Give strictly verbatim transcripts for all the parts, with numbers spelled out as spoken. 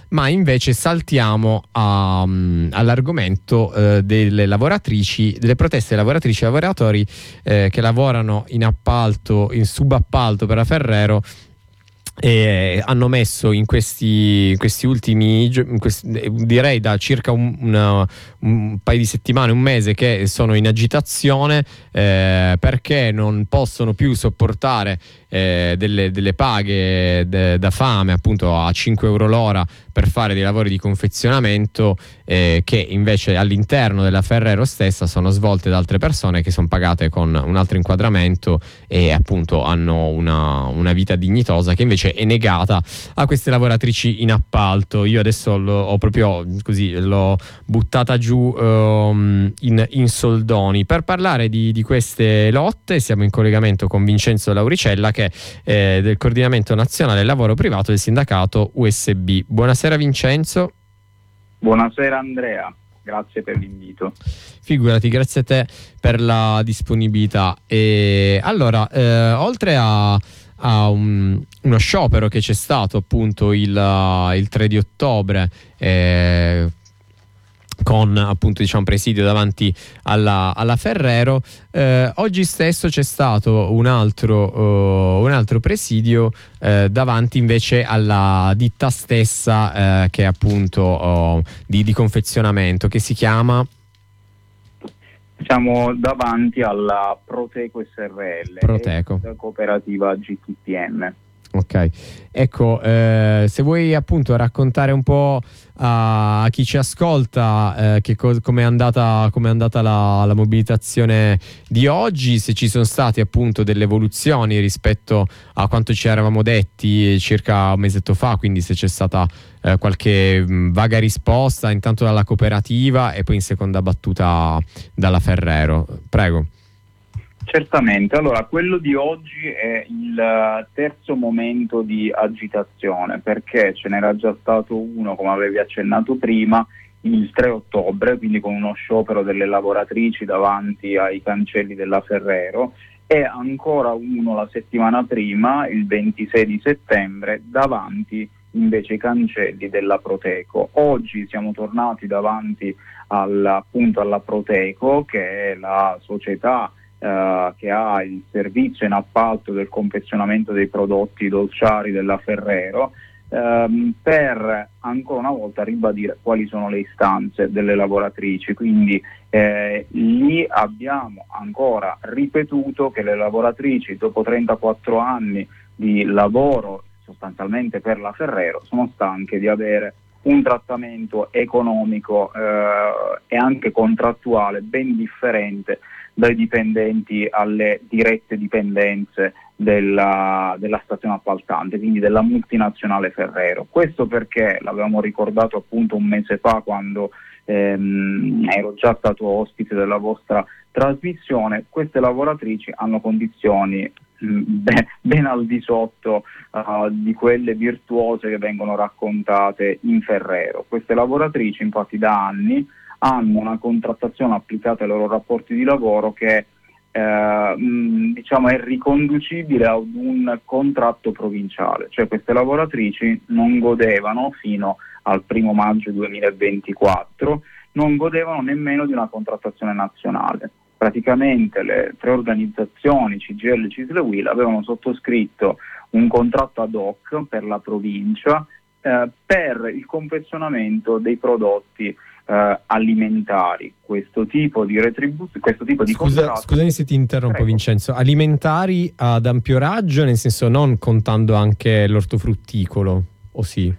ma invece saltiamo a, um, all'argomento eh, delle lavoratrici, delle proteste dei lavoratrici e lavoratori eh, che lavorano in appalto, in subappalto per la Ferrero. E hanno messo in questi, in questi ultimi in questi, direi da circa un, una, un paio di settimane, un mese, che sono in agitazione eh, perché non possono più sopportare eh, delle, delle paghe de, da fame, appunto a cinque euro l'ora per fare dei lavori di confezionamento eh, che invece all'interno della Ferrero stessa sono svolte da altre persone che sono pagate con un altro inquadramento e appunto hanno una, una vita dignitosa che invece è negata a queste lavoratrici in appalto. Io adesso l'ho, ho proprio così l'ho buttata giù um, in, in soldoni. Per parlare di, di queste lotte siamo in collegamento con Vincenzo Lauricella, che è eh, del coordinamento nazionale del lavoro privato del sindacato U S B. Buonasera Vincenzo. Buonasera Andrea, grazie per l'invito. Figurati, grazie a te per la disponibilità. E allora, eh, oltre a a un, uno sciopero che c'è stato appunto il, il tre di ottobre eh, con appunto diciamo presidio davanti alla, alla Ferrero, eh, oggi stesso c'è stato un altro, uh, un altro presidio eh, davanti invece alla ditta stessa eh, che è appunto uh, di, di confezionamento, che si chiama... Siamo davanti alla Proteco S R L, Proteco, cooperativa G T P M. Ok, ecco, eh, se vuoi appunto raccontare un po' a, a chi ci ascolta eh, che co- come è andata, com'è andata la, la mobilitazione di oggi, se ci sono state appunto delle evoluzioni rispetto a quanto ci eravamo detti circa un mesetto fa, quindi se c'è stata eh, qualche mh, vaga risposta intanto dalla cooperativa e poi in seconda battuta dalla Ferrero. Prego. Certamente, allora quello di oggi è il terzo momento di agitazione, perché ce n'era già stato uno, come avevi accennato prima, il tre ottobre, quindi con uno sciopero delle lavoratrici davanti ai cancelli della Ferrero, e ancora uno la settimana prima, il ventisei di settembre, davanti invece ai cancelli della Proteco. Oggi siamo tornati davanti al, appunto alla Proteco, che è la società Uh, che ha il servizio in appalto del confezionamento dei prodotti dolciari della Ferrero, um, per ancora una volta ribadire quali sono le istanze delle lavoratrici. Quindi eh, lì abbiamo ancora ripetuto che le lavoratrici, dopo trentaquattro anni di lavoro sostanzialmente per la Ferrero, sono stanche di avere un trattamento economico eh, e anche contrattuale ben differente dai dipendenti alle dirette dipendenze della, della stazione appaltante, quindi della multinazionale Ferrero. Questo perché, l'avevamo ricordato appunto un mese fa quando ehm, ero già stato ospite della vostra trasmissione, queste lavoratrici hanno condizioni mh, ben, ben al di sotto uh, di quelle virtuose che vengono raccontate in Ferrero. Queste lavoratrici infatti da anni hanno una contrattazione applicata ai loro rapporti di lavoro che eh, mh, diciamo è riconducibile ad un contratto provinciale, cioè queste lavoratrici non godevano fino al primo maggio duemilaventiquattro, non godevano nemmeno di una contrattazione nazionale. Praticamente le tre organizzazioni C G I L, C I S L e U I L avevano sottoscritto un contratto ad hoc per la provincia eh, per il confezionamento dei prodotti Uh, alimentari. Questo tipo di retribuzione, questo tipo di Scusa, contratto... Scusami se ti interrompo. Prego. Vincenzo, alimentari ad ampio raggio, nel senso non contando anche l'ortofrutticolo, o sì?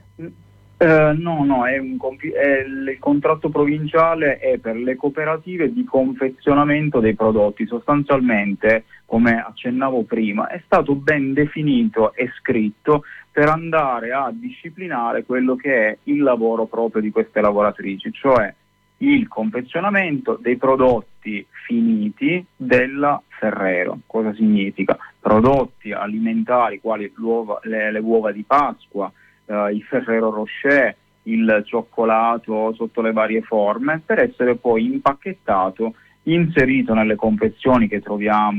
Uh, no, no, è un compi- è il contratto provinciale è per le cooperative di confezionamento dei prodotti. Sostanzialmente, come accennavo prima, è stato ben definito e scritto per andare a disciplinare quello che è il lavoro proprio di queste lavoratrici, cioè il confezionamento dei prodotti finiti della Ferrero. Cosa significa? Prodotti alimentari quali l'uova, le, le uova di Pasqua, Uh, il Ferrero Rocher, il cioccolato sotto le varie forme, per essere poi impacchettato, inserito nelle confezioni che troviamo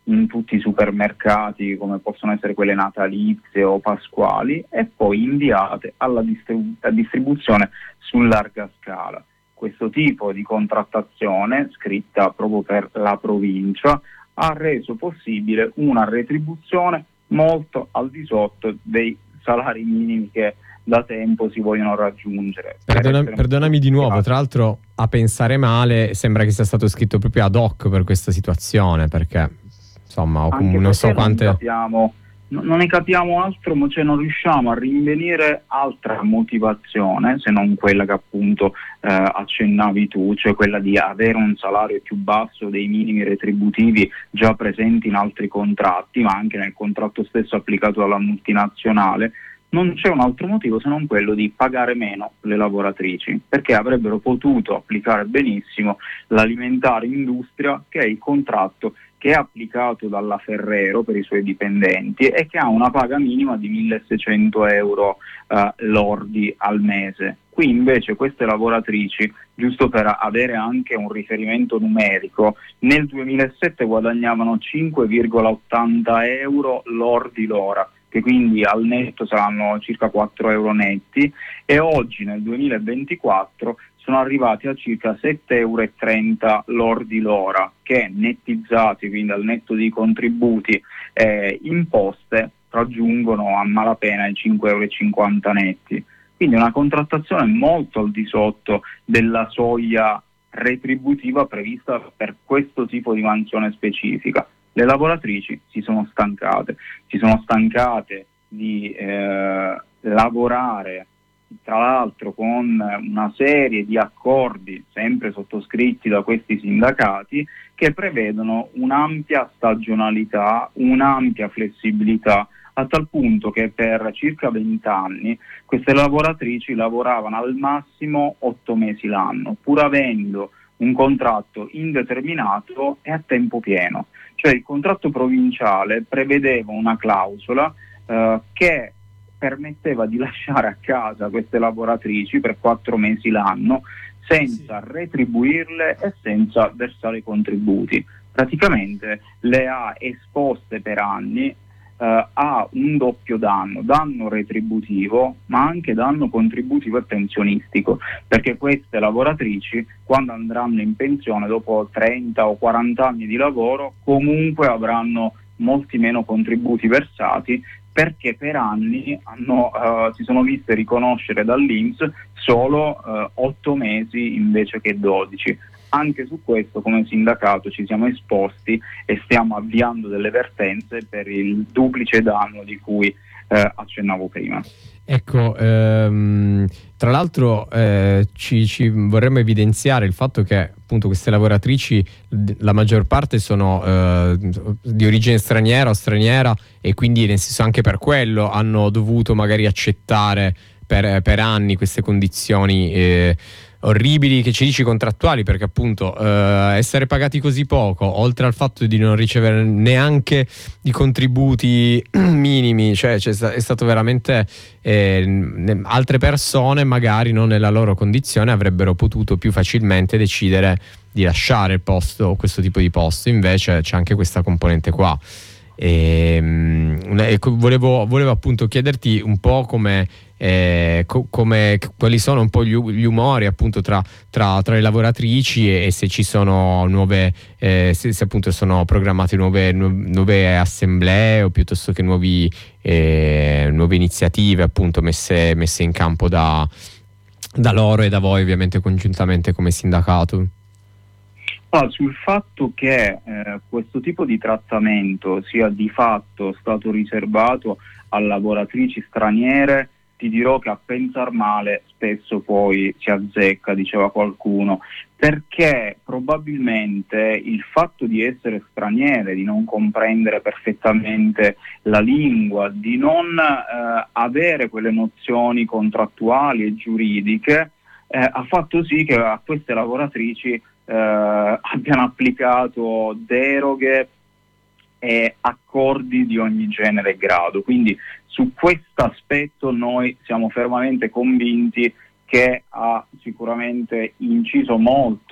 in tutti i supermercati, come possono essere quelle natalizie o pasquali, e poi inviate alla distribu- distribuzione su larga scala. Questo tipo di contrattazione, scritta proprio per la provincia, ha reso possibile una retribuzione molto al di sotto dei salari minimi che da tempo si vogliono raggiungere. Perdona, perdonami di nuovo, tra l'altro a pensare male sembra che sia stato scritto proprio ad hoc per questa situazione, perché insomma o com- non so quante... Non capiamo, non ne capiamo altro, ma cioè non riusciamo a rinvenire altra motivazione se non quella che appunto eh, accennavi tu, cioè quella di avere un salario più basso dei minimi retributivi già presenti in altri contratti, ma anche nel contratto stesso applicato dalla multinazionale. Non c'è un altro motivo se non quello di pagare meno le lavoratrici, perché avrebbero potuto applicare benissimo l'alimentare industria, che è il contratto che è applicato dalla Ferrero per i suoi dipendenti e che ha una paga minima di milleseicento euro eh, lordi al mese. Qui invece queste lavoratrici, giusto per avere anche un riferimento numerico, nel duemilasette guadagnavano cinque virgola ottanta euro lordi l'ora, che quindi al netto saranno circa quattro euro netti, e oggi nel duemilaventiquattro sono arrivati a circa sette euro e trenta lordi l'ora, che nettizzati, quindi al netto di contributi e imposte, raggiungono a malapena i cinque euro e cinquanta netti. Quindi una contrattazione molto al di sotto della soglia retributiva prevista per questo tipo di mansione specifica. Le lavoratrici si sono stancate, si sono stancate di eh, lavorare, tra l'altro con una serie di accordi sempre sottoscritti da questi sindacati che prevedono un'ampia stagionalità, un'ampia flessibilità, a tal punto che per circa venti anni queste lavoratrici lavoravano al massimo otto mesi l'anno, pur avendo un contratto indeterminato e a tempo pieno. Cioè il contratto provinciale prevedeva una clausola eh, che permetteva di lasciare a casa queste lavoratrici per quattro mesi l'anno senza sì. retribuirle e senza versare i contributi. Praticamente le ha esposte per anni eh, a un doppio danno, danno retributivo ma anche danno contributivo e pensionistico, perché queste lavoratrici quando andranno in pensione dopo trenta o quaranta anni di lavoro comunque avranno molti meno contributi versati, perché per anni hanno, uh, si sono viste riconoscere dall'I N P S solo uh, otto mesi invece che dodici. Anche su questo come sindacato ci siamo esposti e stiamo avviando delle vertenze per il duplice danno di cui uh, accennavo prima. Ecco, ehm, tra l'altro eh, ci, ci vorremmo evidenziare il fatto che appunto queste lavoratrici, la maggior parte sono eh, di origine straniera o straniera, e quindi nel senso anche per quello hanno dovuto magari accettare per, per anni queste condizioni eh, orribili che ci dici contrattuali, perché appunto eh, essere pagati così poco, oltre al fatto di non ricevere neanche i contributi minimi, cioè, cioè è stato veramente eh, altre persone magari non nella loro condizione avrebbero potuto più facilmente decidere di lasciare il posto, questo tipo di posto, invece c'è anche questa componente qua. E, e volevo, volevo appunto chiederti un po' come, eh, co- come quali sono un po' gli, gli umori appunto tra, tra, tra le lavoratrici e, e se ci sono nuove eh, se, se appunto sono programmate nuove, nu- nuove assemblee o piuttosto che nuovi, eh, nuove iniziative appunto messe, messe in campo da, da loro e da voi ovviamente congiuntamente come sindacato. Ah, sul fatto che eh, questo tipo di trattamento sia di fatto stato riservato a lavoratrici straniere, ti dirò che a pensar male spesso poi si azzecca, diceva qualcuno, perché probabilmente il fatto di essere straniere, di non comprendere perfettamente la lingua, di non eh, avere quelle nozioni contrattuali e giuridiche, eh, ha fatto sì che a queste lavoratrici Eh, abbiano applicato deroghe e accordi di ogni genere e grado. Quindi su questo aspetto noi siamo fermamente convinti che ha sicuramente inciso molto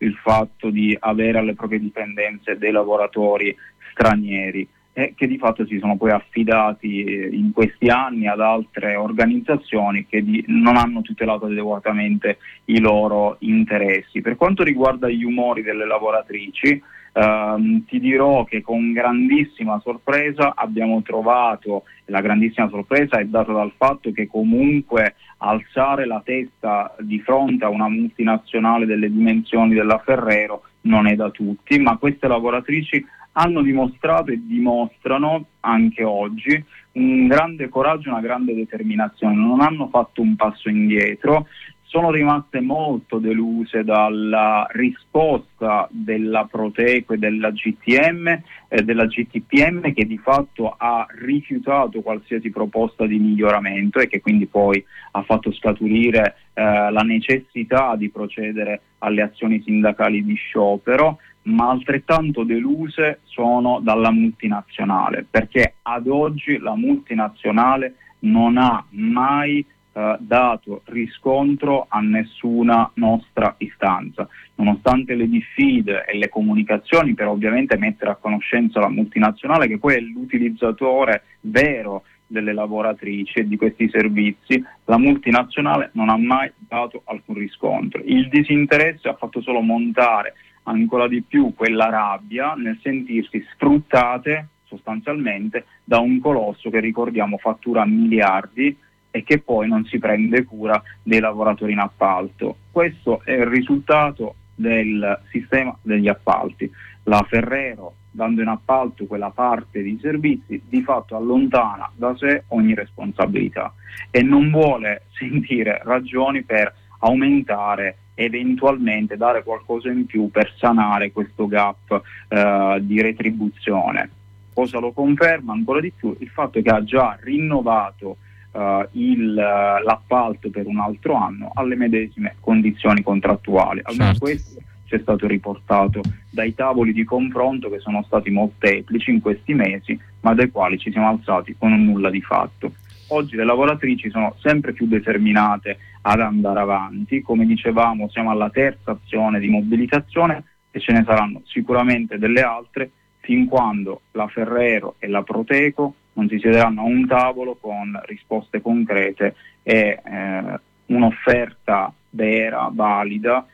il fatto di avere alle proprie dipendenze dei lavoratori stranieri, e che di fatto si sono poi affidati in questi anni ad altre organizzazioni che di, non hanno tutelato adeguatamente i loro interessi. Per quanto riguarda gli umori delle lavoratrici, ehm, ti dirò che con grandissima sorpresa abbiamo trovato, la grandissima sorpresa è data dal fatto che comunque alzare la testa di fronte a una multinazionale delle dimensioni della Ferrero non è da tutti, ma queste lavoratrici hanno dimostrato e dimostrano anche oggi un grande coraggio, una grande determinazione, non hanno fatto un passo indietro, sono rimaste molto deluse dalla risposta della Proteco e della G T M e della G T P M, che di fatto ha rifiutato qualsiasi proposta di miglioramento e che quindi poi ha fatto scaturire eh, la necessità di procedere alle azioni sindacali di sciopero, ma altrettanto deluse sono dalla multinazionale, perché ad oggi la multinazionale non ha mai eh, dato riscontro a nessuna nostra istanza, nonostante le diffide e le comunicazioni per ovviamente mettere a conoscenza la multinazionale, che poi è l'utilizzatore vero delle lavoratrici e di questi servizi. La multinazionale non ha mai dato alcun riscontro. Il disinteresse ha fatto solo montare ancora di più quella rabbia nel sentirsi sfruttate sostanzialmente da un colosso che, ricordiamo, fattura miliardi e che poi non si prende cura dei lavoratori in appalto. Questo è il risultato del sistema degli appalti. La Ferrero, dando in appalto quella parte di servizi, di fatto allontana da sé ogni responsabilità e non vuole sentire ragioni per aumentare, eventualmente dare qualcosa in più per sanare questo gap eh, di retribuzione. Cosa lo conferma ancora di più? Il fatto che ha già rinnovato uh, il, l'appalto per un altro anno alle medesime condizioni contrattuali. Almeno certo. Questo ci è stato riportato dai tavoli di confronto che sono stati molteplici in questi mesi, ma dai quali ci siamo alzati con un nulla di fatto. Oggi le lavoratrici sono sempre più determinate ad andare avanti, come dicevamo siamo alla terza azione di mobilitazione e ce ne saranno sicuramente delle altre fin quando la Ferrero e la Proteco non si siederanno a un tavolo con risposte concrete e eh, un'offerta vera, valida,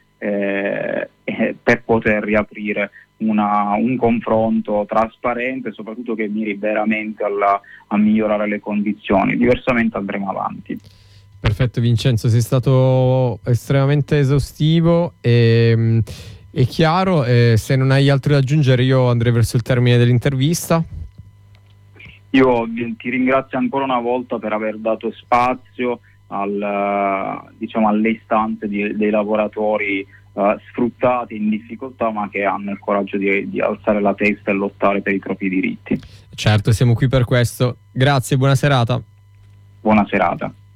eh, eh, per poter riaprire una, un confronto trasparente e soprattutto che miri veramente alla, a migliorare le condizioni. Diversamente andremo avanti. Perfetto Vincenzo, sei stato estremamente esaustivo e, e chiaro. Eh, se non hai altro da aggiungere io andrei verso il termine dell'intervista. Io vi, ti ringrazio ancora una volta per aver dato spazio al, diciamo, alle istanze di, dei lavoratori uh, sfruttati in difficoltà, ma che hanno il coraggio di, di alzare la testa e lottare per i propri diritti. Certo, siamo qui per questo. Grazie, buona serata. Buona serata.